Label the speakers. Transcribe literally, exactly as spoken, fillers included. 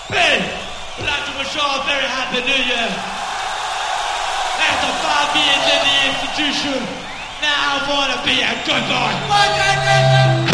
Speaker 1: Ben, I'd like to wish you all a very happy new year. After five years in the institution, now I want to be a good boy.